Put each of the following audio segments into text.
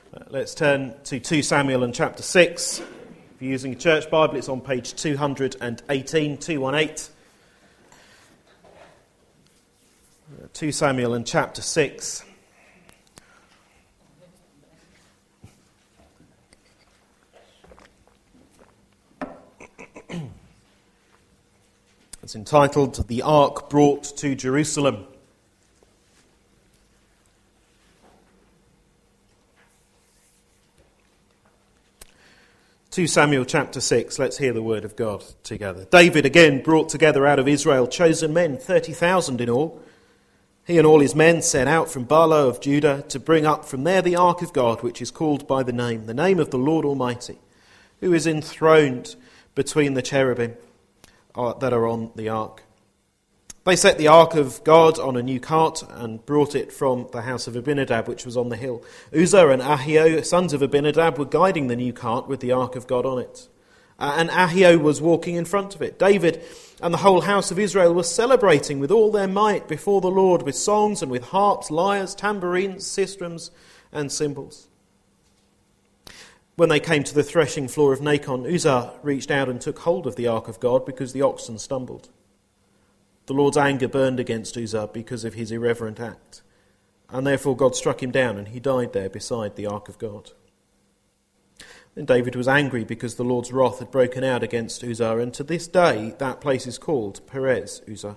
Let's turn to 2 Samuel and chapter 6. If you're using a church Bible, it's on page 218, 218. 2 Samuel and chapter 6. It's entitled, "The Ark Brought to Jerusalem." 2 Samuel chapter 6, let's hear the word of God together. David again brought together out of Israel chosen men, 30,000 in all. He and all his men set out from Baalah of Judah to bring up from there the ark of God, which is called by the name of the Lord Almighty, who is enthroned between the cherubim that are on the ark. They set the ark of God on a new cart and brought it from the house of Abinadab, which was on the hill. Uzzah and Ahio, sons of Abinadab, were guiding the new cart with the ark of God on it. And Ahio was walking in front of it. David and the whole house of Israel were celebrating with all their might before the Lord with songs and with harps, lyres, tambourines, sistrums, and cymbals. When they came to the threshing floor of Nacon, Uzzah reached out and took hold of the ark of God because the oxen stumbled. The Lord's anger burned against Uzzah because of his irreverent act, and therefore God struck him down and he died there beside the ark of God. Then David was angry because the Lord's wrath had broken out against Uzzah, and to this day that place is called Perez Uzzah.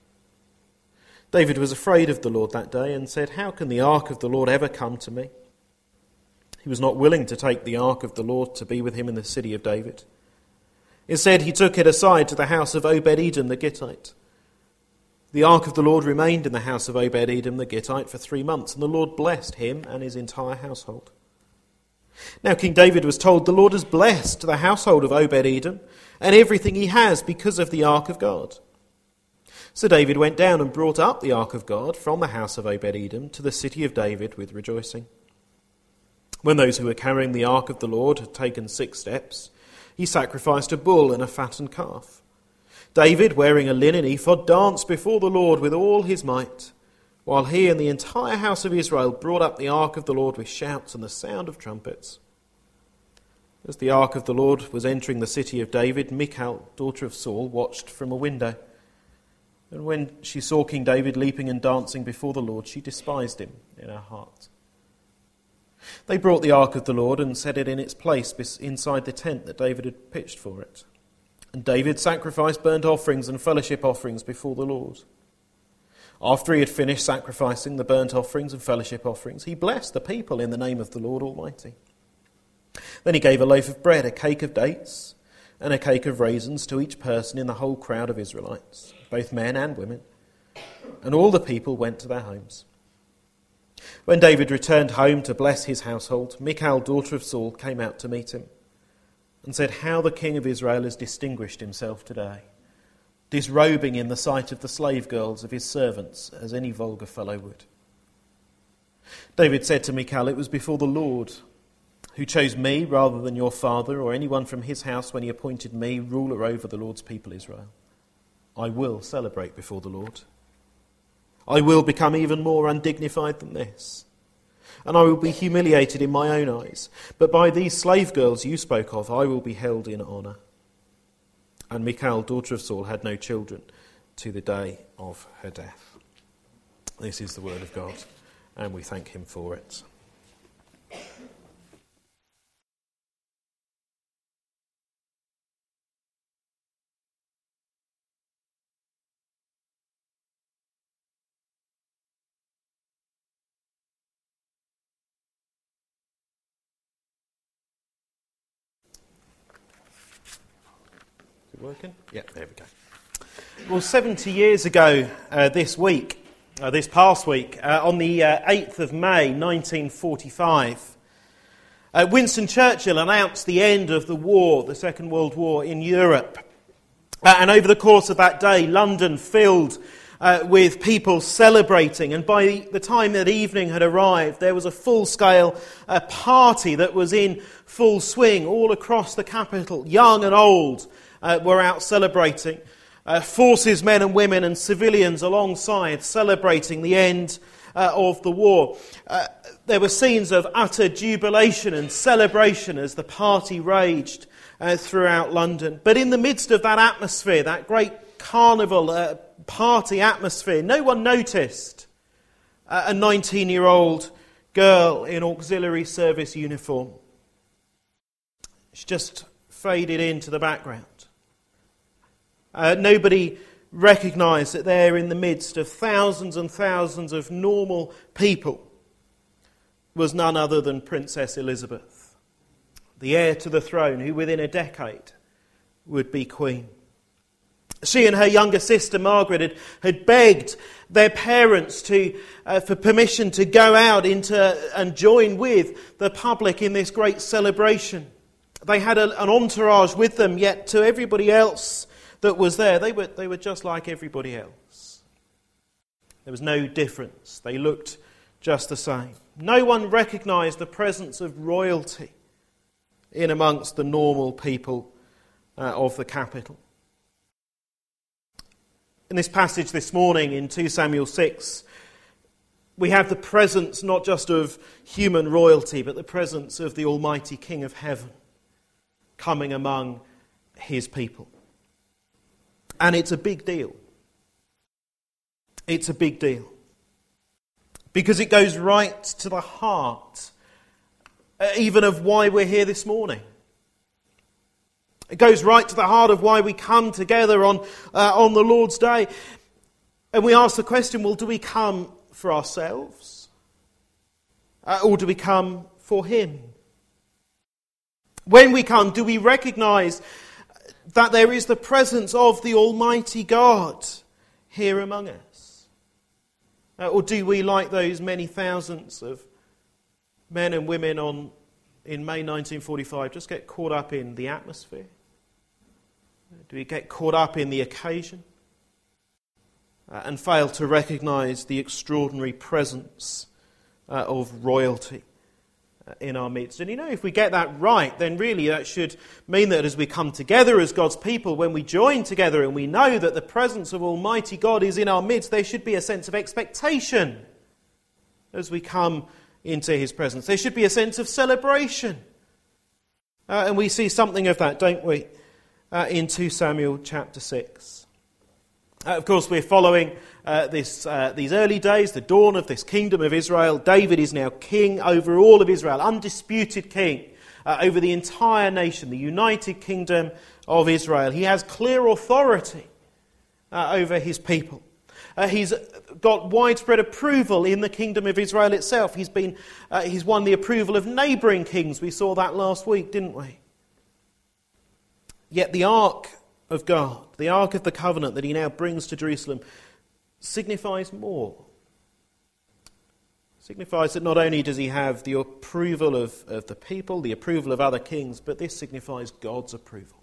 David was afraid of the Lord that day and said, "How can the ark of the Lord ever come to me?" He was not willing to take the ark of the Lord to be with him in the city of David. Instead, he took it aside to the house of Obed-Edom the Gittite. The ark of the Lord remained in the house of Obed-Edom the Gittite for 3 months, and the Lord blessed him and his entire household. Now King David was told, "The Lord has blessed the household of Obed-Edom and everything he has because of the ark of God." So David went down and brought up the ark of God from the house of Obed-Edom to the city of David with rejoicing. When those who were carrying the ark of the Lord had taken 6 steps, he sacrificed a bull and a fattened calf. David, wearing a linen ephod, danced before the Lord with all his might, while he and the entire house of Israel brought up the ark of the Lord with shouts and the sound of trumpets. As the ark of the Lord was entering the city of David, Michal, daughter of Saul, watched from a window. And when she saw King David leaping and dancing before the Lord, she despised him in her heart. They brought the ark of the Lord and set it in its place inside the tent that David had pitched for it. And David sacrificed burnt offerings and fellowship offerings before the Lord. After he had finished sacrificing the burnt offerings and fellowship offerings, he blessed the people in the name of the Lord Almighty. Then he gave a loaf of bread, a cake of dates, and a cake of raisins to each person in the whole crowd of Israelites, both men and women. And all the people went to their homes. When David returned home to bless his household, Michal, daughter of Saul, came out to meet him and said, "How the king of Israel has distinguished himself today, disrobing in the sight of the slave girls of his servants as any vulgar fellow would." David said to Michal, "It was before the Lord who chose me rather than your father or anyone from his house when he appointed me ruler over the Lord's people Israel. I will celebrate before the Lord. I will become even more undignified than this, and I will be humiliated in my own eyes. But by these slave girls you spoke of, I will be held in honour." And Michal, daughter of Saul, had no children to the day of her death. This is the word of God, and we thank him for it. Working? Yeah, there we go. Well, 70 years ago this past week, on the 8th of May 1945, Winston Churchill announced the end of the war, the Second World War in Europe. And over the course of that day, London filled with people celebrating. And by the time that evening had arrived, there was a full-scale party that was in full swing all across the capital. Young and old were out celebrating. Forces, men and women and civilians alongside, celebrating the end of the war. There were scenes of utter jubilation and celebration as the party raged throughout London. But in the midst of that atmosphere, that great carnival party atmosphere, no one noticed a 19-year-old girl in auxiliary service uniform. She just faded into the background. Nobody recognised that there in the midst of thousands and thousands of normal people was none other than Princess Elizabeth, the heir to the throne, who within a decade would be queen. She and her younger sister Margaret had begged their parents for permission to go out and join with the public in this great celebration. They had an entourage with them, yet to everybody else that was there, they were just like everybody else. There was no difference. They looked just the same. No one recognised the presence of royalty in amongst the normal people of the capital. In this passage this morning in 2 Samuel 6, we have the presence not just of human royalty, but the presence of the Almighty King of Heaven coming among his people. And it's a big deal. It's a big deal. Because it goes right to the heart, even of why we're here this morning. It goes right to the heart of why we come together on the Lord's Day. And we ask the question, well, do we come for ourselves? Or do we come for him? When we come, do we recognise that there is the presence of the Almighty God here among us? Or do we, like those many thousands of men and women in May 1945, just get caught up in the atmosphere? Do we get caught up in the occasion and fail to recognise the extraordinary presence of royalty in our midst? And if we get that right, then really that should mean that as we come together as God's people, when we join together and we know that the presence of Almighty God is in our midst, there should be a sense of expectation as we come into his presence. There should be a sense of celebration. And we see something of that, don't we, in 2 Samuel chapter 6. Of course, we're following these early days, the dawn of this kingdom of Israel. David is now king over all of Israel, undisputed king over the entire nation, the united kingdom of Israel. He has clear authority over his people. He's got widespread approval in the kingdom of Israel itself. He's won the approval of neighbouring kings. We saw that last week, didn't we? Yet the ark of God, the ark of the covenant that he now brings to Jerusalem, signifies more. Signifies that not only does he have the approval of the people, the approval of other kings, but this signifies God's approval.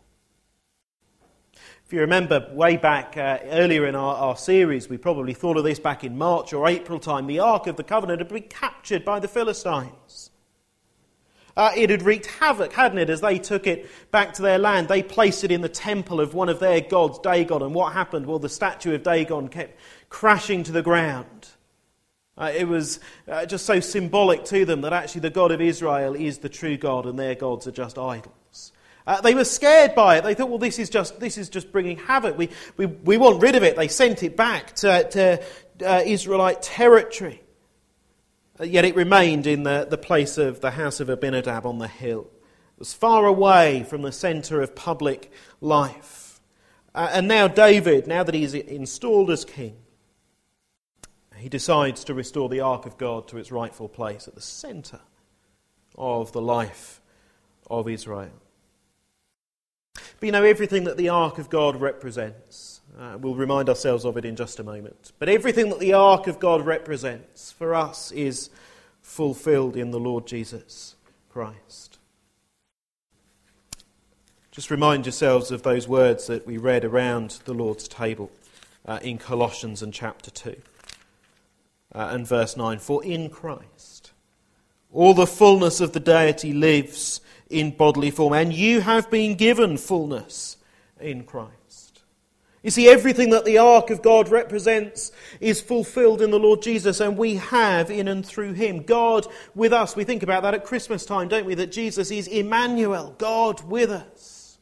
If you remember way back earlier in our series, we probably thought of this back in March or April time, the Ark of the Covenant had been captured by the Philistines. It had wreaked havoc, hadn't it, as they took it back to their land. They placed it in the temple of one of their gods, Dagon, and what happened? Well, the statue of Dagon kept crashing to the ground. It was just so symbolic to them that actually the God of Israel is the true God and their gods are just idols. They were scared by it. They thought, well, this is just bringing havoc. We want rid of it. They sent it back to Israelite territory. Yet it remained in the place of the house of Abinadab on the hill. It was far away from the centre of public life. And now David, now that he's installed as king, he decides to restore the Ark of God to its rightful place at the centre of the life of Israel. But everything that the Ark of God represents, we'll remind ourselves of it in just a moment, but everything that the Ark of God represents for us is fulfilled in the Lord Jesus Christ. Just remind yourselves of those words that we read around the Lord's table in Colossians and chapter 2 and verse 9. For in Christ all the fullness of the deity lives in bodily form, and you have been given fullness in Christ. You see, everything that the ark of God represents is fulfilled in the Lord Jesus, and we have in and through him God with us. We think about that at Christmas time, don't we? That Jesus is Emmanuel, God with us,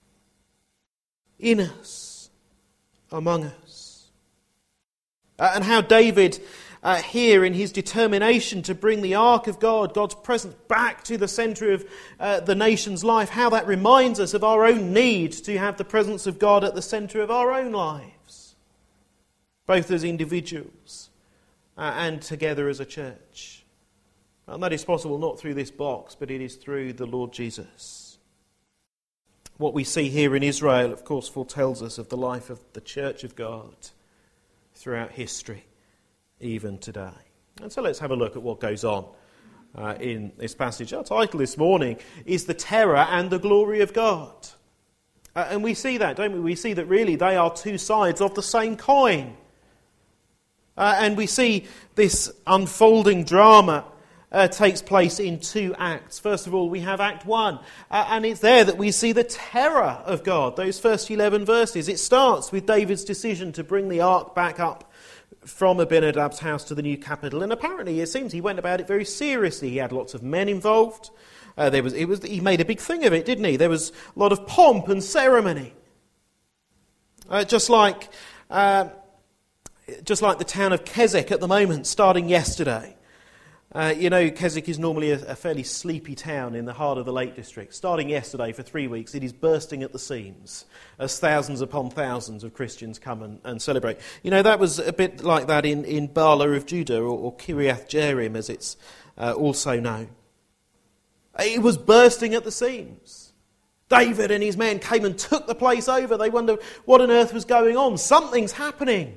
in us, among us. And how David here in his determination to bring the ark of God, God's presence, back to the centre of the nation's life, how that reminds us of our own need to have the presence of God at the centre of our own lives, both as individuals and together as a church. And that is possible not through this box, but it is through the Lord Jesus. What we see here in Israel, of course, foretells us of the life of the Church of God throughout history, even today. And so let's have a look at what goes on in this passage. Our title this morning is The Terror and the Glory of God. And we see that, don't we? We see that really they are two sides of the same coin. And we see this unfolding drama takes place in two acts. First of all, we have Act 1. And it's there that we see the terror of God. Those first 11 verses. It starts with David's decision to bring the ark back up from Abinadab's house to the new capital, and apparently it seems he went about it very seriously. He had lots of men involved. He made a big thing of it, didn't he? There was a lot of pomp and ceremony, just like the town of Keswick at the moment, starting yesterday. Keswick is normally a fairly sleepy town in the heart of the Lake District. Starting yesterday for 3 weeks, it is bursting at the seams as thousands upon thousands of Christians come and celebrate. That was a bit like that in Bala of Judah, or Kiriath Jearim as it's also known. It was bursting at the seams. David and his men came and took the place over. They wondered what on earth was going on. Something's happening.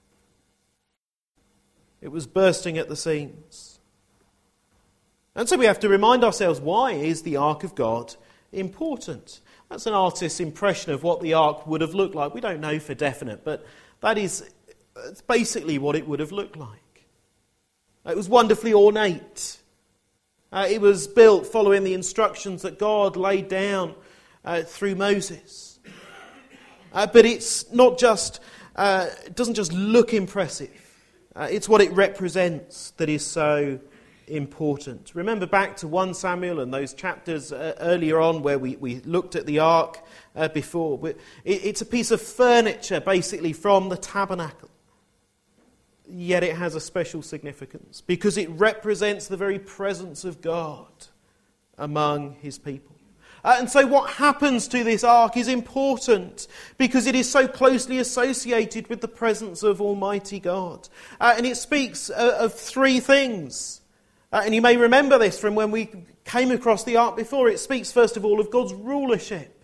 It was bursting at the seams. And so we have to remind ourselves, why is the Ark of God important? That's an artist's impression of what the Ark would have looked like. We don't know for definite, but that is basically what it would have looked like. It was wonderfully ornate. It was built following the instructions that God laid down through Moses. But it's not just, it doesn't just look impressive. It's what it represents that is so important. Remember back to 1 Samuel and those chapters earlier on where we looked at the ark before. It's a piece of furniture basically from the tabernacle. Yet it has a special significance because it represents the very presence of God among his people. And so what happens to this ark is important because it is so closely associated with the presence of Almighty God. And it speaks of three things. And you may remember this from when we came across the ark before. It speaks first of all of God's rulership.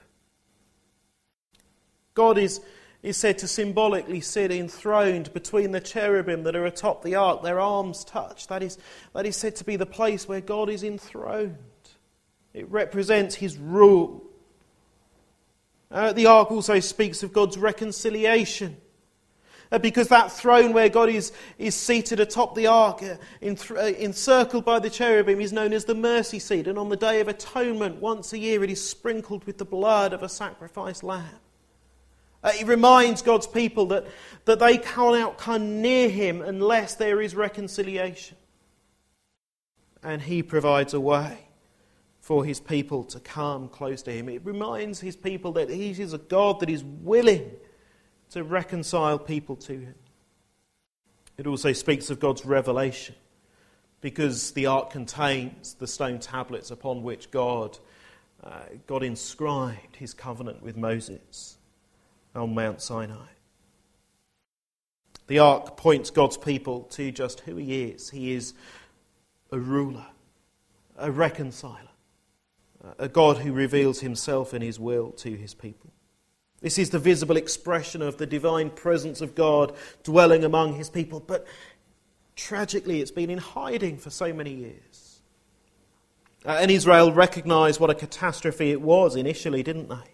God is said to symbolically sit enthroned between the cherubim that are atop the ark. Their arms touch. That is said to be the place where God is enthroned. It represents his rule. The ark also speaks of God's reconciliation. Because that throne where God is seated atop the ark, encircled by the cherubim, is known as the mercy seat. And on the Day of Atonement, once a year, it is sprinkled with the blood of a sacrificed lamb. It reminds God's people that they cannot come near him unless there is reconciliation. And he provides a way for his people to come close to him. It reminds his people that he is a God that is willing to reconcile people to him. It also speaks of God's revelation, because the ark contains the stone tablets upon which God inscribed his covenant with Moses on Mount Sinai. The ark points God's people to just who he is. He is a ruler, a reconciler, a God who reveals himself and his will to his people. This is the visible expression of the divine presence of God dwelling among his people. But tragically, it's been in hiding for so many years. And Israel recognised what a catastrophe it was initially, didn't they?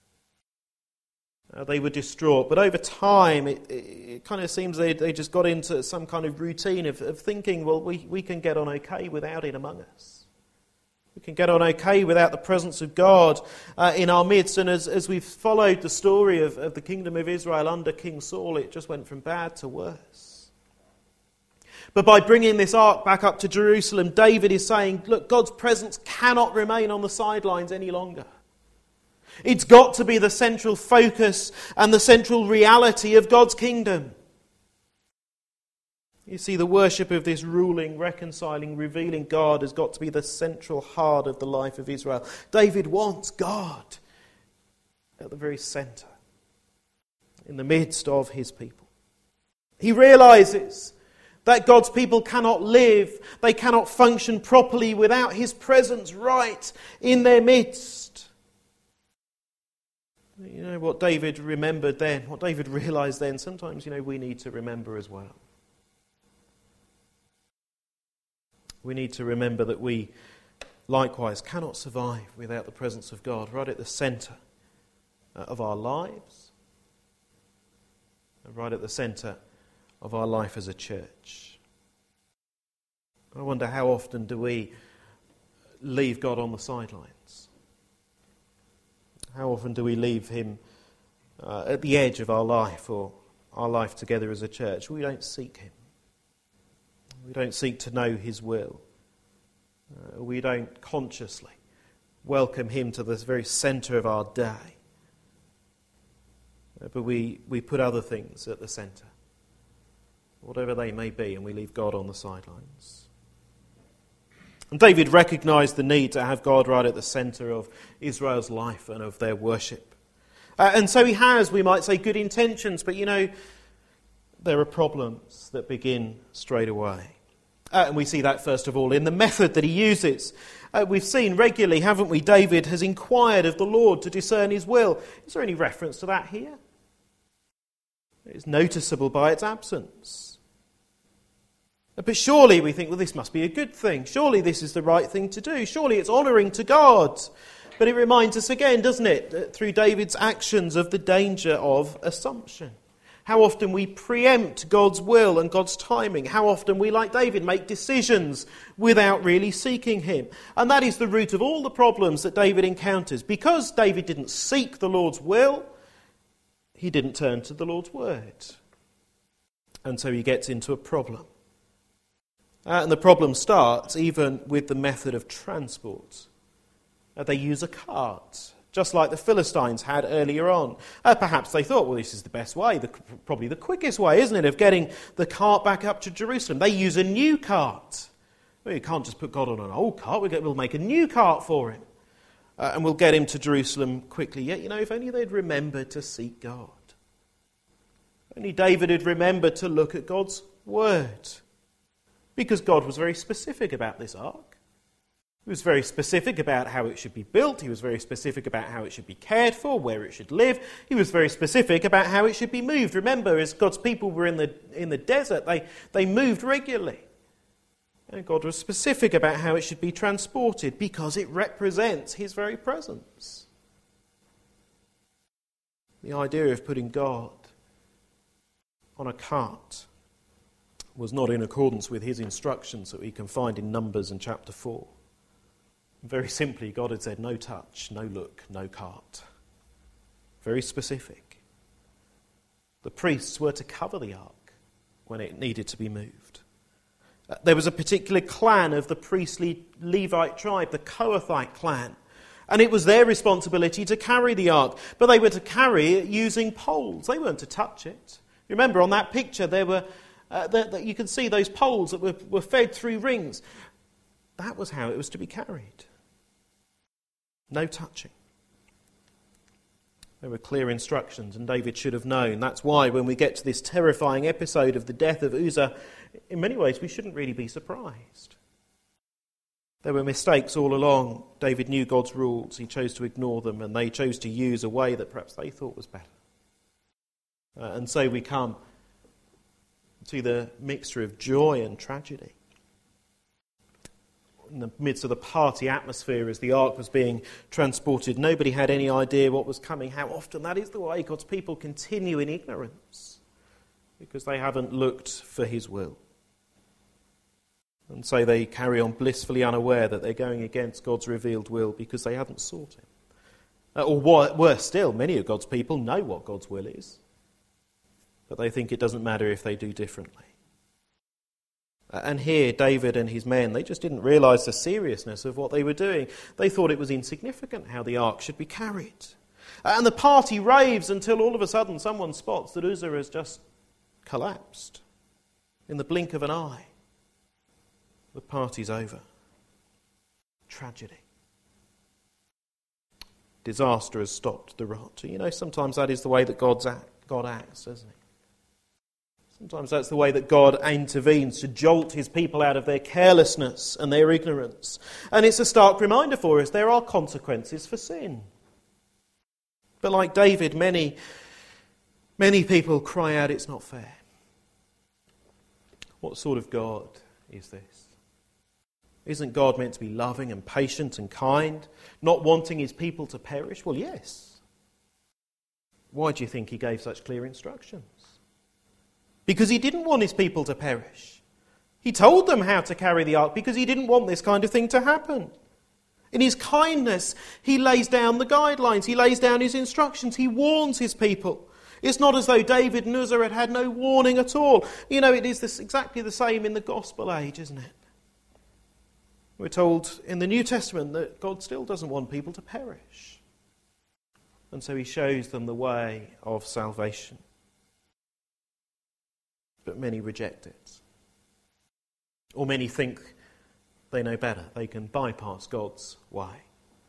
They were distraught. But over time, it kind of seems they just got into some kind of routine of thinking, well, we can get on okay without it among us. We can get on okay without the presence of God in our midst. And as we've followed the story of the kingdom of Israel under King Saul, it just went from bad to worse. But by bringing this ark back up to Jerusalem, David is saying, look, God's presence cannot remain on the sidelines any longer. It's got to be the central focus and the central reality of God's kingdom. You see, the worship of this ruling, reconciling, revealing God has got to be the central heart of the life of Israel. David wants God at the very centre, in the midst of his people. He realises that God's people cannot live, they cannot function properly without his presence right in their midst. You know what David remembered then, what David realised then, sometimes, we need to remember as well. We need to remember that we likewise cannot survive without the presence of God right at the centre of our lives, and right at the centre of our life as a church. I wonder, how often do we leave God on the sidelines? How often do we leave him at the edge of our life, or our life together as a church? We don't seek him. We don't seek to know his will. We don't consciously welcome him to the very centre of our day. But we put other things at the centre, whatever they may be, and we leave God on the sidelines. And David recognised the need to have God right at the centre of Israel's life and of their worship. And so he has, we might say, good intentions, but there are problems that begin straight away. And we see that, first of all, in the method that he uses. We've seen regularly, haven't we, David has inquired of the Lord to discern his will. Is there any reference to that here? It's noticeable by its absence. But surely we think, well, this must be a good thing. Surely this is the right thing to do. Surely it's honouring to God. But it reminds us again, doesn't it, through David's actions, of the danger of assumption. How often we preempt God's will and God's timing. How often we, like David, make decisions without really seeking him. And that is the root of all the problems that David encounters. Because David didn't seek the Lord's will, he didn't turn to the Lord's word. And so he gets into a problem. And the problem starts even with the method of transport. They use a cart, just like the Philistines had earlier on. Perhaps they thought, well, this is the best way, probably the quickest way, isn't it, of getting the cart back up to Jerusalem. They use a new cart. Well, you can't just put God on an old cart. We'll make a new cart for him. And we'll get him to Jerusalem quickly. Yet, if only they'd remembered to seek God. Only David had remembered to look at God's word. Because God was very specific about this ark. He was very specific about how it should be built. He was very specific about how it should be cared for, where it should live. He was very specific about how it should be moved. Remember, as God's people were in the desert, they moved regularly. And God was specific about how it should be transported because it represents his very presence. The idea of putting God on a cart was not in accordance with his instructions that we can find in Numbers and chapter 4. Very simply, God had said, no touch, no look, no cart. Very specific. The priests were to cover the ark when it needed to be moved. There was a particular clan of the priestly Levite tribe, the Kohathite clan, and it was their responsibility to carry the ark, but they were to carry it using poles. They weren't to touch it. Remember, on that picture, there were you can see those poles that were fed through rings. That was how it was to be carried. No touching. There were clear instructions, and David should have known. That's why when we get to this terrifying episode of the death of Uzzah, in many ways we shouldn't really be surprised. There were mistakes all along. David knew God's rules. He chose to ignore them, and they chose to use a way that perhaps they thought was better. And so we come to the mixture of joy and tragedy. In the midst of the party atmosphere as the ark was being transported, nobody had any idea what was coming. How often that is the way God's people continue in ignorance because they haven't looked for his will. And so they carry on blissfully unaware that they're going against God's revealed will because they haven't sought him. Or worse still, many of God's people know what God's will is, but they think it doesn't matter if they do differently. And here, David and his men, they just didn't realise the seriousness of what they were doing. They thought it was insignificant how the ark should be carried. And the party raves until all of a sudden someone spots that Uzzah has just collapsed in the blink of an eye. The party's over. Tragedy. Disaster has stopped the rot. You know, sometimes that is the way that God acts, doesn't he? Sometimes that's the way that God intervenes to jolt his people out of their carelessness and their ignorance. And it's a stark reminder for us, there are consequences for sin. But like David, many people cry out, it's not fair. What sort of God is this? Isn't God meant to be loving and patient and kind, not wanting his people to perish? Well, yes. Why do you think he gave such clear instructions? Because he didn't want his people to perish. He told them how to carry the ark because he didn't want this kind of thing to happen. In his kindness, he lays down the guidelines. He lays down his instructions. He warns his people. It's not as though David and Uzzah had had no warning at all. You know, it is exactly the same in the gospel age, isn't it? We're told in the New Testament that God still doesn't want people to perish. And so he shows them the way of salvation. But many reject it. Or many think they know better. They can bypass God's way.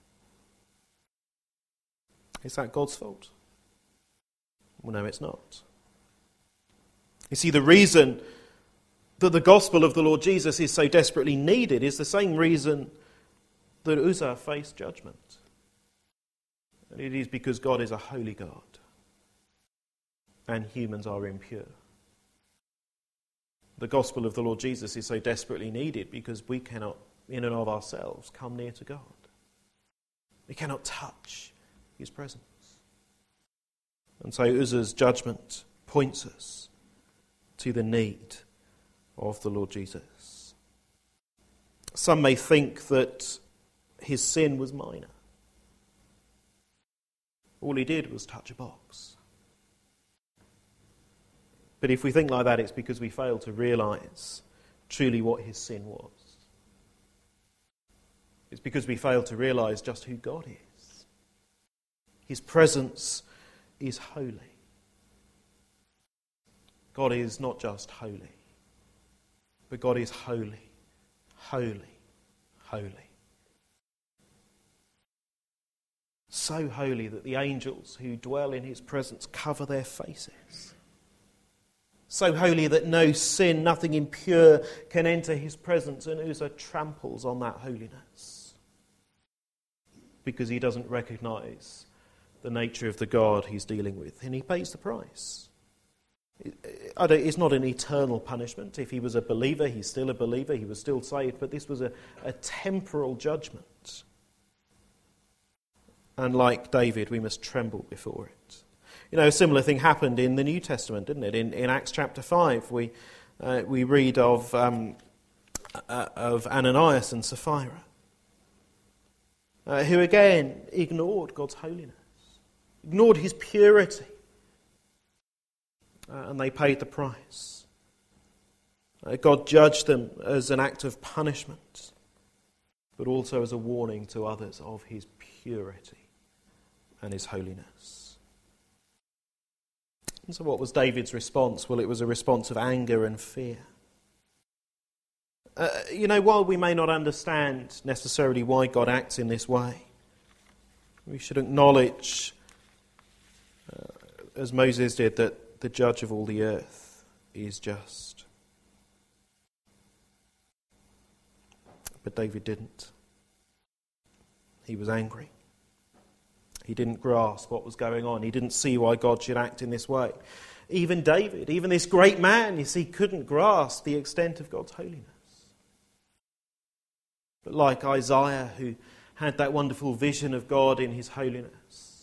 Is that God's fault? Well, no, it's not. You see, the reason that the gospel of the Lord Jesus is so desperately needed is the same reason that Uzzah faced judgment. And it is because God is a holy God and humans are impure. The gospel of the Lord Jesus is so desperately needed because we cannot, in and of ourselves, come near to God. We cannot touch his presence. And so Uzzah's judgment points us to the need of the Lord Jesus. Some may think that his sin was minor. All he did was touch a box. But if we think like that, it's because we fail to realise truly what his sin was. It's because we fail to realise just who God is. His presence is holy. God is not just holy, but God is holy, holy, holy. So holy that the angels who dwell in his presence cover their faces. So holy that no sin, nothing impure can enter his presence, and Uzzah tramples on that holiness because he doesn't recognise the nature of the God he's dealing with, and he pays the price. It's not an eternal punishment. If he was a believer, he's still a believer, he was still saved, but this was a temporal judgment. And like David, we must tremble before it. You know, a similar thing happened in the New Testament, didn't it? In Acts chapter 5, we read of Ananias and Sapphira, who again ignored God's holiness, ignored his purity, and they paid the price. God judged them as an act of punishment, but also as a warning to others of his purity and his holiness. And so what was David's response? Well, it was a response of anger and fear. While we may not understand necessarily why God acts in this way, we should acknowledge, as Moses did, that the judge of all the earth is just. But David didn't. He was angry. He didn't grasp what was going on. He didn't see why God should act in this way. Even David, even this great man, you see, couldn't grasp the extent of God's holiness. But like Isaiah, who had that wonderful vision of God in his holiness,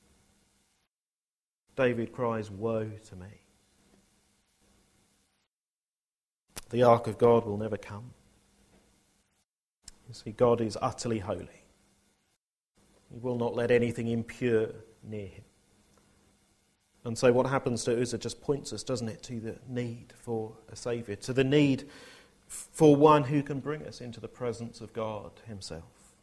David cries, "Woe to me." The ark of God will never come. You see, God is utterly holy. He will not let anything impure near him. And so what happens to Uzzah just points us, doesn't it, to the need for a Saviour, to the need for one who can bring us into the presence of God himself.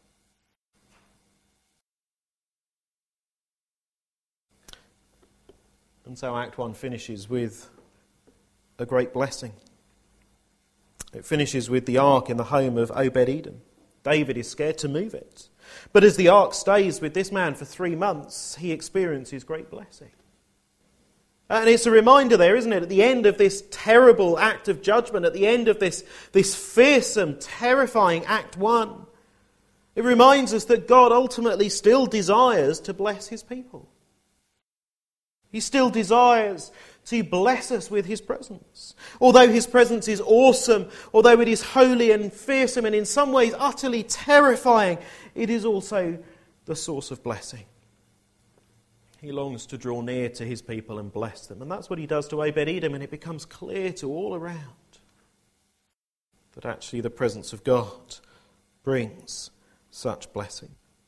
And so Act 1 finishes with a great blessing. It finishes with the ark in the home of Obed-Edom. David is scared to move it. But as the ark stays with this man for 3 months, he experiences great blessing. And it's a reminder there, isn't it, at the end of this terrible act of judgment, at the end of this fearsome, terrifying Act 1, it reminds us that God ultimately still desires to bless his people. He still desires to bless us with his presence. Although his presence is awesome, although it is holy and fearsome and in some ways utterly terrifying, it is also the source of blessing. He longs to draw near to his people and bless them. And that's what he does to Obed-Edom, and it becomes clear to all around that actually the presence of God brings such blessing.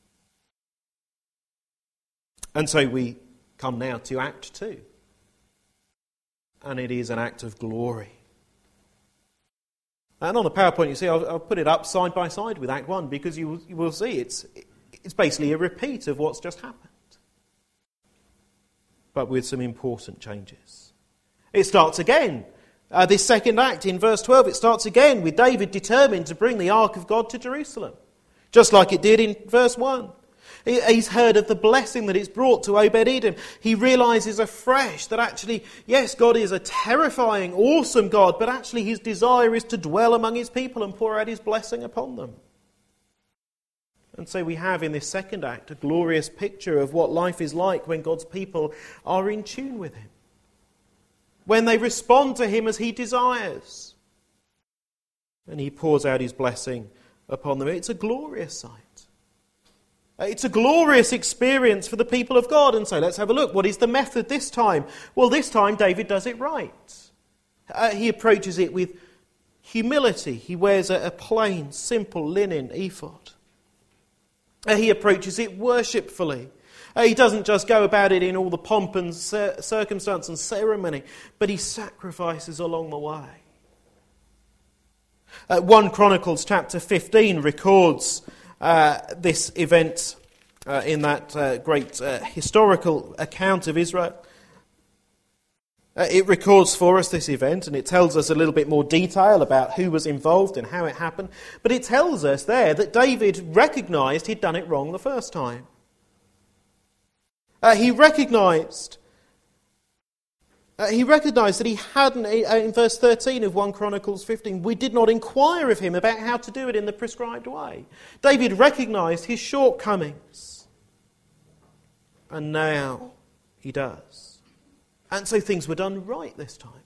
And so we come now to Act 2. And it is an act of glory. And on the PowerPoint, you see, I'll put it up side by side with Act 1 because you will see it's basically a repeat of what's just happened, but with some important changes. It starts again. This second act in verse 12, it starts again with David determined to bring the ark of God to Jerusalem, just like it did in verse 1. He's heard of the blessing that it's brought to Obed-Edom. He realises afresh that actually, yes, God is a terrifying, awesome God, but actually his desire is to dwell among his people and pour out his blessing upon them. And so we have in this second act a glorious picture of what life is like when God's people are in tune with him, when they respond to him as he desires, and he pours out his blessing upon them. It's a glorious sight. It's a glorious experience for the people of God. And so let's have a look. What is the method this time? Well, this time David does it right. He approaches it with humility. He wears a plain, simple linen ephod. He approaches it worshipfully. He doesn't just go about it in all the pomp and circumstance and ceremony, but he sacrifices along the way. 1 Chronicles chapter 15 records this event in that great historical account of Israel. It records for us this event, and it tells us a little bit more detail about who was involved and how it happened. But it tells us there that David recognised he'd done it wrong the first time. He recognised that he hadn't, in verse 13 of 1 Chronicles 15, we did not inquire of him about how to do it in the prescribed way. David recognised his shortcomings. And now he does. And so things were done right this time.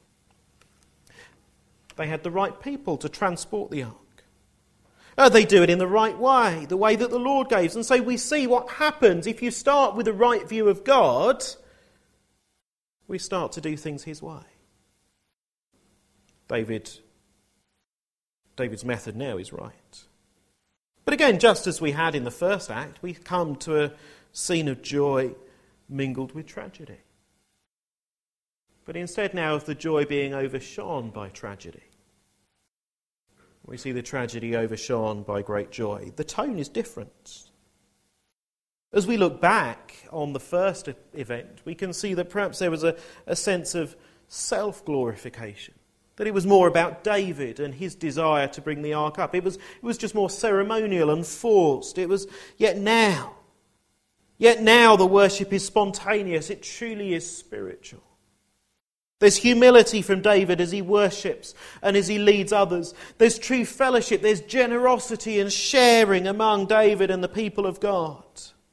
They had the right people to transport the ark. They do it in the right way, the way that the Lord gave. And so we see what happens if you start with the right view of God. We start to do things his way. David's method now is right. But again, just as we had in the first act, we come to a scene of joy mingled with tragedy. But instead now of the joy being overshone by tragedy, we see the tragedy overshone by great joy. The tone is different. As we look back on the first event, we can see that perhaps there was a sense of self-glorification, that it was more about David and his desire to bring the ark up. It was just more ceremonial and forced. Yet now the worship is spontaneous. It truly is spiritual. There's humility from David as he worships and as he leads others. There's true fellowship. There's generosity and sharing among David and the people of God.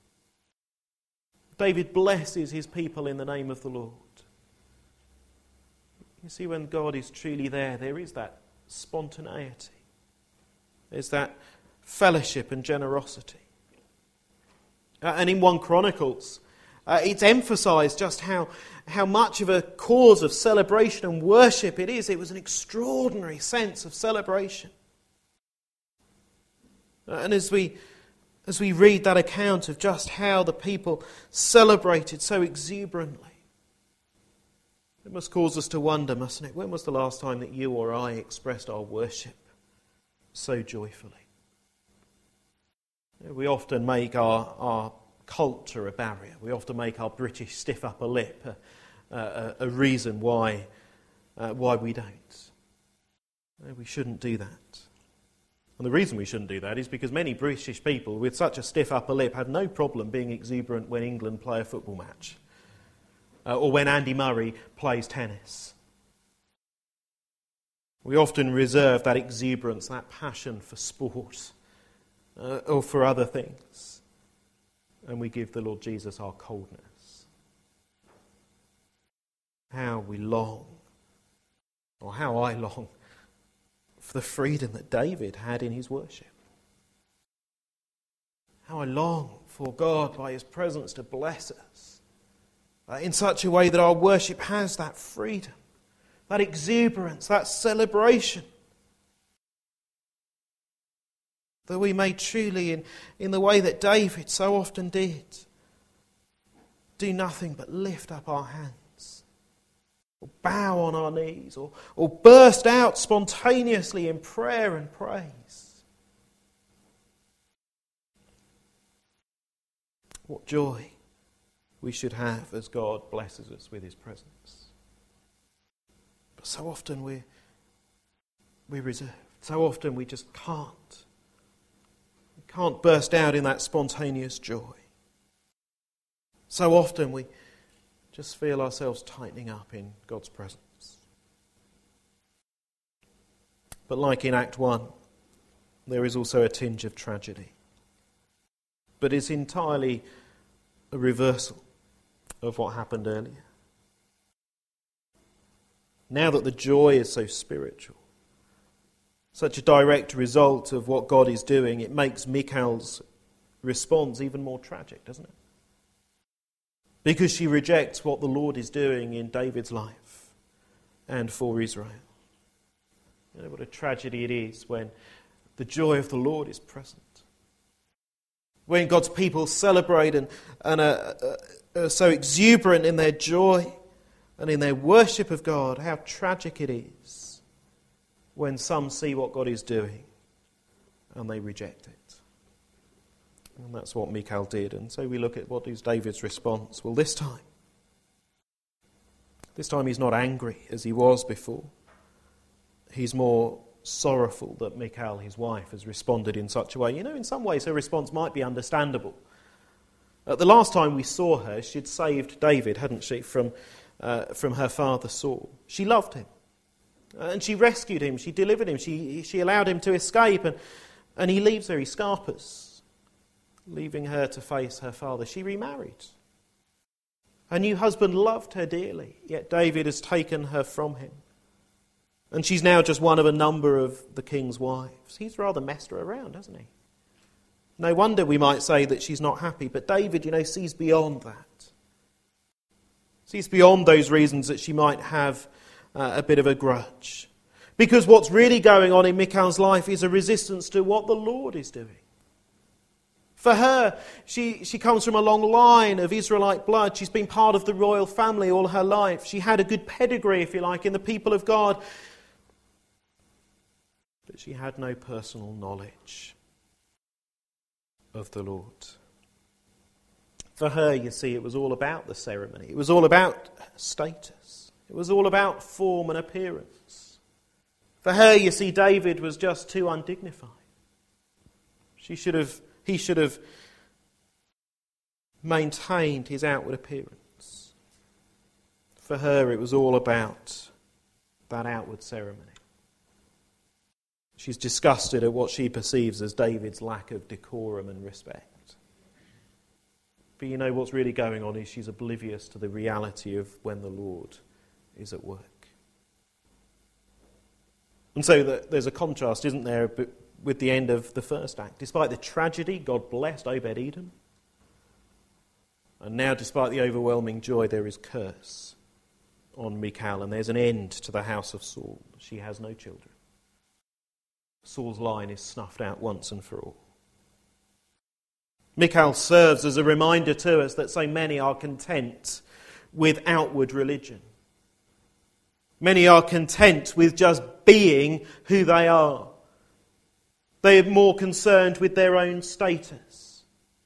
David blesses his people in the name of the Lord. You see, when God is truly there is that spontaneity. There's that fellowship and generosity. And in 1 Chronicles, it's emphasised just how much of a cause of celebration and worship it is. It was an extraordinary sense of celebration. And as we read that account of just how the people celebrated so exuberantly, it must cause us to wonder, mustn't it? When was the last time that you or I expressed our worship so joyfully? We often make our culture a barrier. We often make our British stiff upper lip a reason why we don't. We shouldn't do that. And the reason we shouldn't do that is because many British people with such a stiff upper lip have no problem being exuberant when England play a football match or when Andy Murray plays tennis. We often reserve that exuberance, that passion for sport or for other things, and we give the Lord Jesus our coldness. How we long, or how I long, for the freedom that David had in his worship. How I long for God by his presence to bless us in such a way that our worship has that freedom, that exuberance, that celebration. That we may truly, in the way that David so often did, do nothing but lift up our hands, or bow on our knees, or burst out spontaneously in prayer and praise. What joy we should have as God blesses us with his presence. But so often we're reserved. So often we just can't. We can't burst out in that spontaneous joy. So often we just feel ourselves tightening up in God's presence. But like in Act 1, there is also a tinge of tragedy. But it's entirely a reversal of what happened earlier. Now that the joy is so spiritual, such a direct result of what God is doing, it makes Michal's response even more tragic, doesn't it? Because she rejects what the Lord is doing in David's life and for Israel. You know what a tragedy it is when the joy of the Lord is present. When God's people celebrate and are so exuberant in their joy and in their worship of God, how tragic it is when some see what God is doing and they reject it. And that's what Michal did. And so we look at what is David's response. Well, this time he's not angry as he was before. He's more sorrowful that Michal, his wife, has responded in such a way. You know, in some ways her response might be understandable. The last time we saw her, she'd saved David, hadn't she, from her father Saul. She loved him. And she rescued him, she delivered him, she allowed him to escape, and he leaves her, he scarpers, leaving her to face her father. She remarried. Her new husband loved her dearly, yet David has taken her from him. And she's now just one of a number of the king's wives. He's rather messed her around, hasn't he? No wonder we might say that she's not happy, but David, sees beyond that. Sees beyond those reasons that she might have a bit of a grudge. Because what's really going on in Michal's life is a resistance to what the Lord is doing. For her, she comes from a long line of Israelite blood. She's been part of the royal family all her life. She had a good pedigree, if you like, in the people of God. But she had no personal knowledge of the Lord. For her, you see, it was all about the ceremony. It was all about status. It was all about form and appearance. For her, you see, David was just too undignified. He should have maintained his outward appearance. For her, it was all about that outward ceremony. She's disgusted at what she perceives as David's lack of decorum and respect. But you know what's really going on is she's oblivious to the reality of when the Lord is at work. And so there's a contrast, isn't there, with the end of the first act. Despite the tragedy, God blessed Obed-Edom. And now, despite the overwhelming joy, there is curse on Michal, and there's an end to the house of Saul. She has no children. Saul's line is snuffed out once and for all. Michal serves as a reminder to us that so many are content with outward religion. Many are content with just being who they are. They are more concerned with their own status.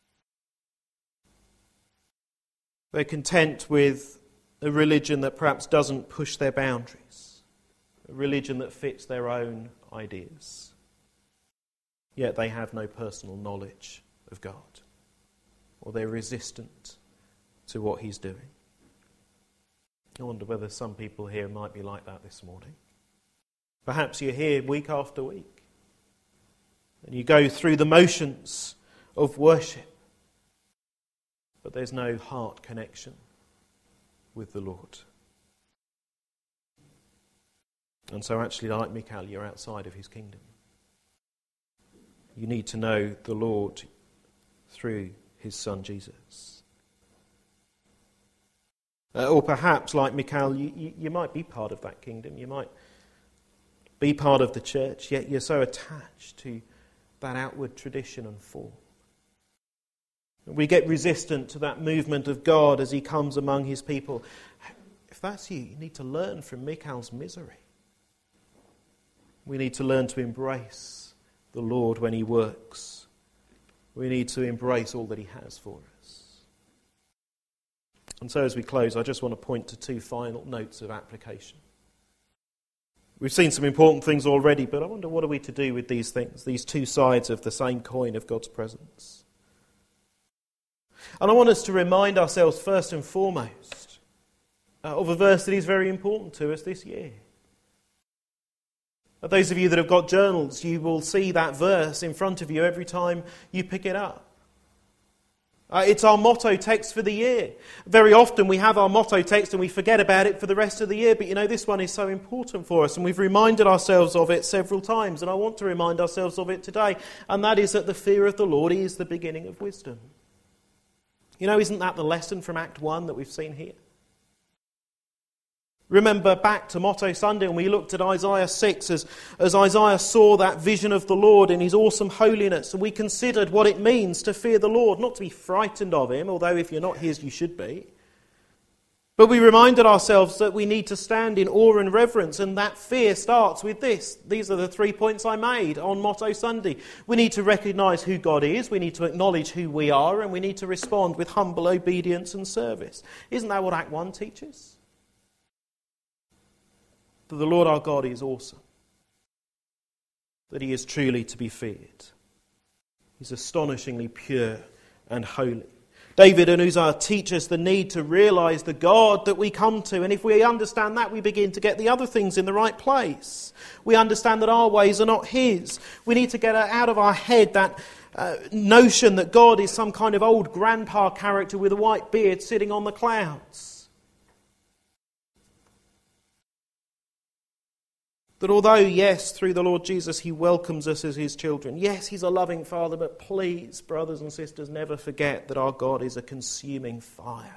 They're content with a religion that perhaps doesn't push their boundaries. A religion that fits their own ideas. Yet they have no personal knowledge of God. Or they're resistant to what He's doing. I wonder whether some people here might be like that this morning. Perhaps you're here week after week. And you go through the motions of worship. But there's no heart connection with the Lord. And so actually, like Michal, you're outside of His kingdom. You need to know the Lord through His Son Jesus. Or perhaps, like Michal, you might be part of that kingdom. You might be part of the church, yet you're so attached to that outward tradition and form. We get resistant to that movement of God as He comes among His people. If that's you, you need to learn from Michal's misery. We need to learn to embrace the Lord when He works. We need to embrace all that He has for us. And so as we close, I just want to point to two final notes of application. We've seen some important things already, but I wonder what are we to do with these things, these two sides of the same coin of God's presence. And I want us to remind ourselves first and foremost of a verse that is very important to us this year. Those of you that have got journals, you will see that verse in front of you every time you pick it up. It's our motto text for the year. Very often we have our motto text and we forget about it for the rest of the year, but you know, this one is so important for us and we've reminded ourselves of it several times, and I want to remind ourselves of it today, and that is that the fear of the Lord is the beginning of wisdom. You know, isn't that the lesson from Act 1 that we've seen here? Remember back to Motto Sunday when we looked at Isaiah 6 as Isaiah saw that vision of the Lord in His awesome holiness, and we considered what it means to fear the Lord, not to be frightened of Him, although if you're not His you should be. But we reminded ourselves that we need to stand in awe and reverence, and that fear starts with this. These are the 3 points I made on Motto Sunday. We need to recognise who God is, we need to acknowledge who we are, and we need to respond with humble obedience and service. Isn't that what Act 1 teaches? That the Lord our God is awesome. That He is truly to be feared. He's astonishingly pure and holy. David and Uzzah teach us the need to realise the God that we come to. And if we understand that, we begin to get the other things in the right place. We understand that our ways are not His. We need to get out of our head that notion that God is some kind of old grandpa character with a white beard sitting on the clouds. That although, yes, through the Lord Jesus, He welcomes us as His children. Yes, He's a loving Father, but please, brothers and sisters, never forget that our God is a consuming fire.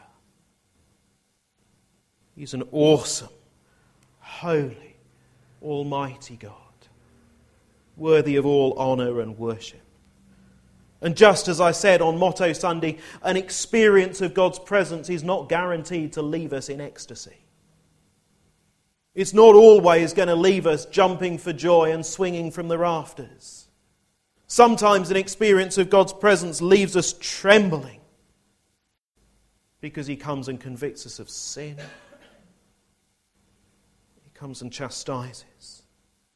He's an awesome, holy, almighty God, worthy of all honour and worship. And just as I said on Motto Sunday, an experience of God's presence is not guaranteed to leave us in ecstasy. It's not always going to leave us jumping for joy and swinging from the rafters. Sometimes an experience of God's presence leaves us trembling because He comes and convicts us of sin. He comes and chastises.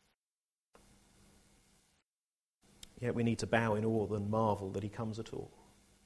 Yet we need to bow in awe and marvel that He comes at all.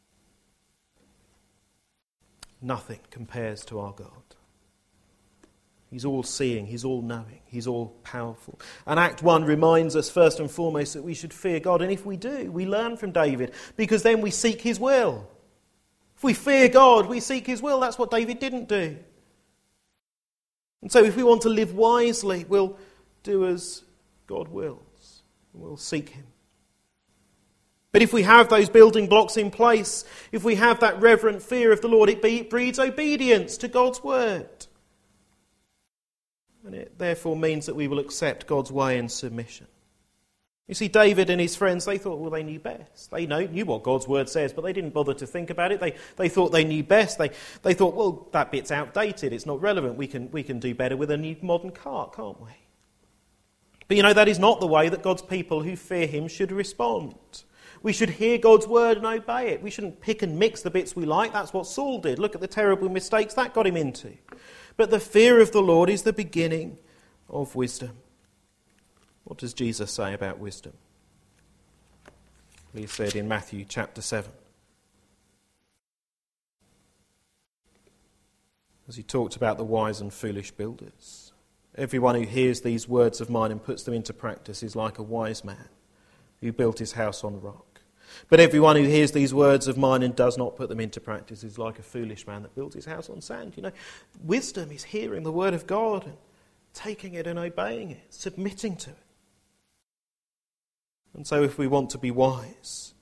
Nothing compares to our God. He's all-seeing, He's all-knowing, He's all-powerful. And Act 1 reminds us first and foremost that we should fear God. And if we do, we learn from David, because then we seek His will. If we fear God, we seek His will. That's what David didn't do. And so if we want to live wisely, we'll do as God wills. We'll seek Him. But if we have those building blocks in place, if we have that reverent fear of the Lord, it breeds obedience to God's word. And it therefore means that we will accept God's way in submission. You see, David and his friends, they thought, well, they knew best. They knew what God's word says, but they didn't bother to think about it. They thought they knew best. They thought, well, that bit's outdated. It's not relevant. We can do better with a new modern car, can't we? But that is not the way that God's people who fear him should respond. We should hear God's word and obey it. We shouldn't pick and mix the bits we like. That's what Saul did. Look at the terrible mistakes that got him into. But the fear of the Lord is the beginning of wisdom. What does Jesus say about wisdom? He said in Matthew chapter 7. As he talked about the wise and foolish builders. Everyone who hears these words of mine and puts them into practice is like a wise man who built his house on rock. But everyone who hears these words of mine and does not put them into practice is like a foolish man that built his house on sand. Wisdom is hearing the word of God and taking it and obeying it, submitting to it. And so if we want to be wise,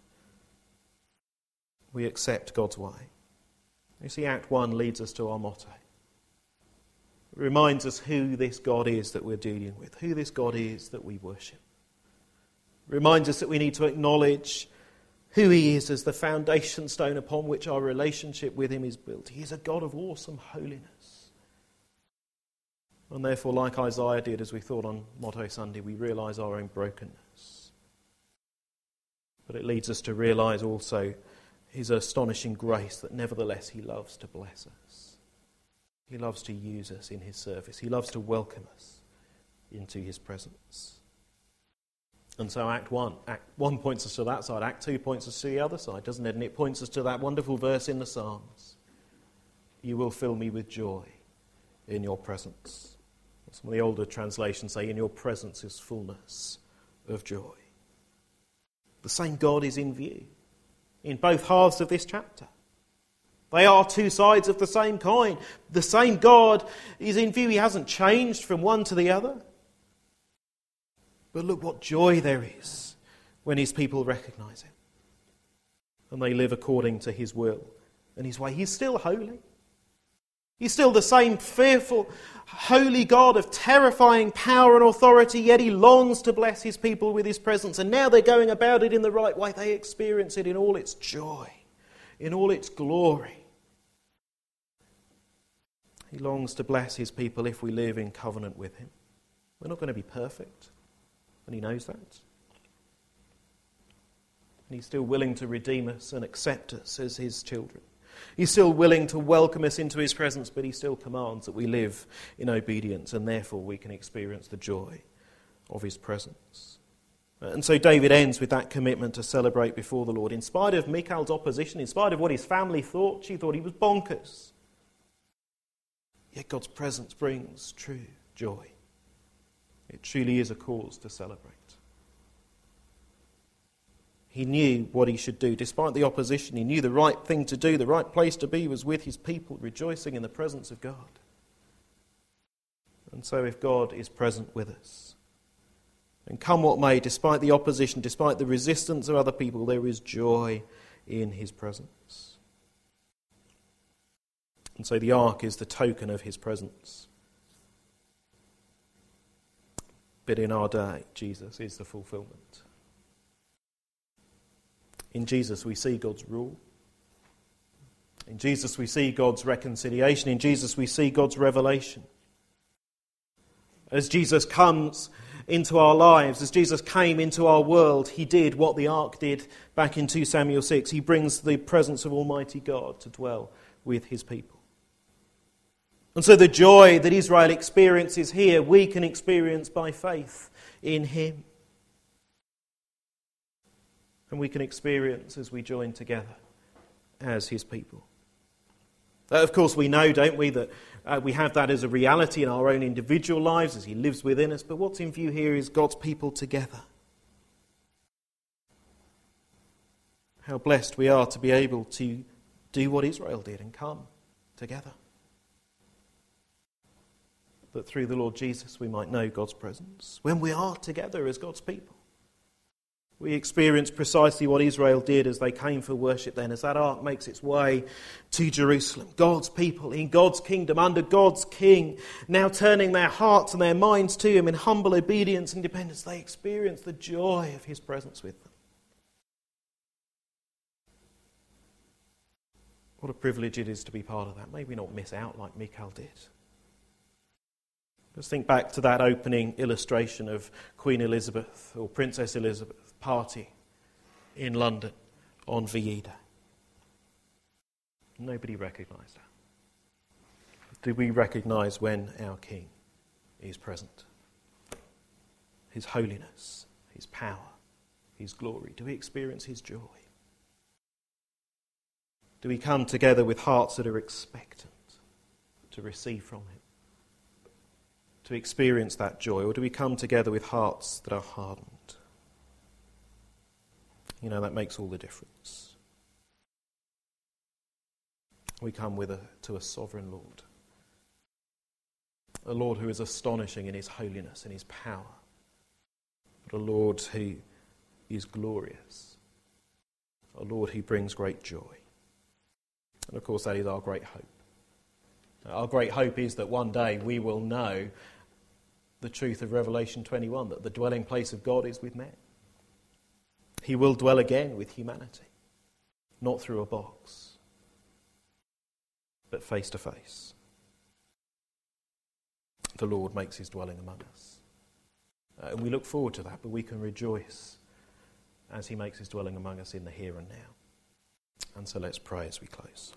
we accept God's way. You see, Act 1 leads us to our motto. It reminds us who this God is that we're dealing with, who this God is that we worship. It reminds us that we need to acknowledge who he is as the foundation stone upon which our relationship with him is built. He is a God of awesome holiness. And therefore, like Isaiah did as we thought on Motto Sunday, we realise our own brokenness. But it leads us to realise also his astonishing grace that nevertheless he loves to bless us. He loves to use us in his service. He loves to welcome us into his presence. And so Act 1 points us to that side. Act 2 points us to the other side, doesn't it? And it points us to that wonderful verse in the Psalms. You will fill me with joy in your presence. Some of the older translations say, in your presence is fullness of joy. The same God is in view in both halves of this chapter. They are two sides of the same coin. The same God is in view. He hasn't changed from one to the other. But look what joy there is when his people recognise him. And they live according to his will and his way. He's still holy. He's still the same fearful, holy God of terrifying power and authority, yet he longs to bless his people with his presence. And now they're going about it in the right way. They experience it in all its joy, in all its glory. He longs to bless his people if we live in covenant with him. We're not going to be perfect, and he knows that. And he's still willing to redeem us and accept us as his children. He's still willing to welcome us into his presence, but he still commands that we live in obedience, and therefore we can experience the joy of his presence. And so David ends with that commitment to celebrate before the Lord. In spite of Michal's opposition, in spite of what his family thought, she thought he was bonkers. Yet God's presence brings true joy. It truly is a cause to celebrate. He knew what he should do. Despite the opposition, he knew the right thing to do, the right place to be was with his people, rejoicing in the presence of God. And so if God is present with us, and come what may, despite the opposition, despite the resistance of other people, there is joy in his presence. And so the ark is the token of his presence. But in our day, Jesus is the fulfillment. In Jesus we see God's rule. In Jesus we see God's reconciliation. In Jesus we see God's revelation. As Jesus comes into our lives, as Jesus came into our world, he did what the ark did back in 2 Samuel 6. He brings the presence of Almighty God to dwell with his people. And so the joy that Israel experiences here, we can experience by faith in him. And we can experience as we join together as his people. Of course, we know, don't we, that we have that as a reality in our own individual lives as he lives within us. But what's in view here is God's people together. How blessed we are to be able to do what Israel did and come together. That through the Lord Jesus we might know God's presence when we are together as God's people. We experience precisely what Israel did as they came for worship then, as that ark makes its way to Jerusalem. God's people in God's kingdom, under God's king, now turning their hearts and their minds to him in humble obedience and dependence. They experience the joy of his presence with them. What a privilege it is to be part of that. May we not miss out like Michal did. Let's think back to that opening illustration of Queen Elizabeth or Princess Elizabeth party in London on VE Day. Nobody recognised her. Do we recognise when our King is present? His holiness, his power, his glory. Do we experience his joy? Do we come together with hearts that are expectant to receive from him? To experience that joy? Or do we come together with hearts that are hardened? You know, that makes all the difference. We come to a sovereign Lord. A Lord who is astonishing in his holiness and his power. But a Lord who is glorious. A Lord who brings great joy. And of course that is our great hope. Our great hope is that one day we will know the truth of Revelation 21, that the dwelling place of God is with men. He will dwell again with humanity, not through a box, but face to face. The Lord makes his dwelling among us. And we look forward to that, but we can rejoice as he makes his dwelling among us in the here and now. And so let's pray as we close.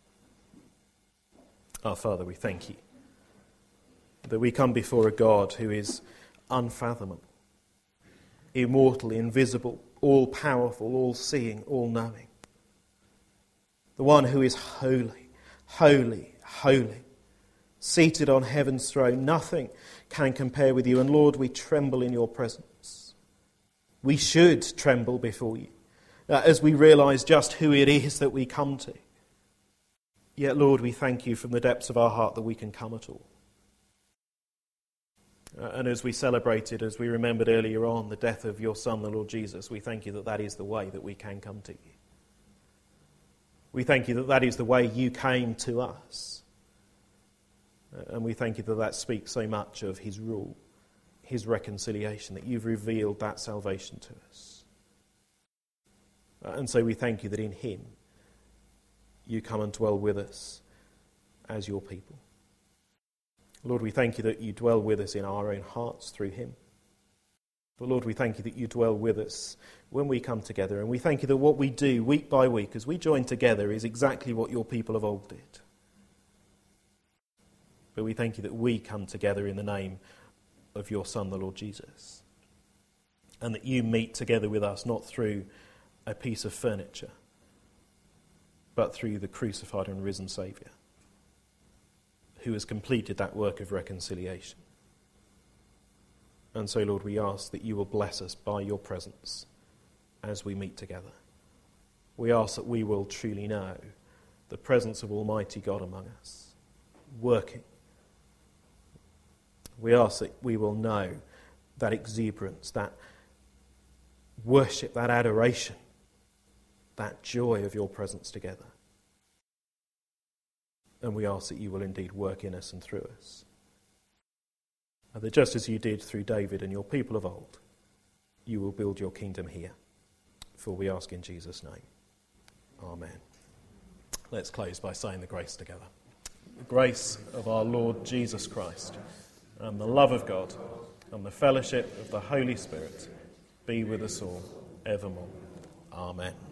Our Father, we thank you that we come before a God who is unfathomable, immortal, invisible, all-powerful, all-seeing, all-knowing. The one who is holy, holy, holy, seated on heaven's throne. Nothing can compare with you. And Lord, we tremble in your presence. We should tremble before you as we realise just who it is that we come to. Yet, Lord, we thank you from the depths of our heart that we can come at all. And as we celebrated, as we remembered earlier on, the death of your Son, the Lord Jesus, we thank you that that is the way that we can come to you. We thank you that that is the way you came to us. And we thank you that that speaks so much of his rule, his reconciliation, that you've revealed that salvation to us. And so we thank you that in him you come and dwell with us as your people. Lord, we thank you that you dwell with us in our own hearts through him. But Lord, we thank you that you dwell with us when we come together. And we thank you that what we do week by week as we join together is exactly what your people of old did. But we thank you that we come together in the name of your Son, the Lord Jesus. And that you meet together with us not through a piece of furniture, but through the crucified and risen Saviour, who has completed that work of reconciliation. And so, Lord, we ask that you will bless us by your presence as we meet together. We ask that we will truly know the presence of Almighty God among us, working. We ask that we will know that exuberance, that worship, that adoration, that joy of your presence together. And we ask that you will indeed work in us and through us. And that just as you did through David and your people of old, you will build your kingdom here. For we ask in Jesus' name. Amen. Let's close by saying the grace together. The grace of our Lord Jesus Christ, and the love of God, and the fellowship of the Holy Spirit be with us all evermore. Amen.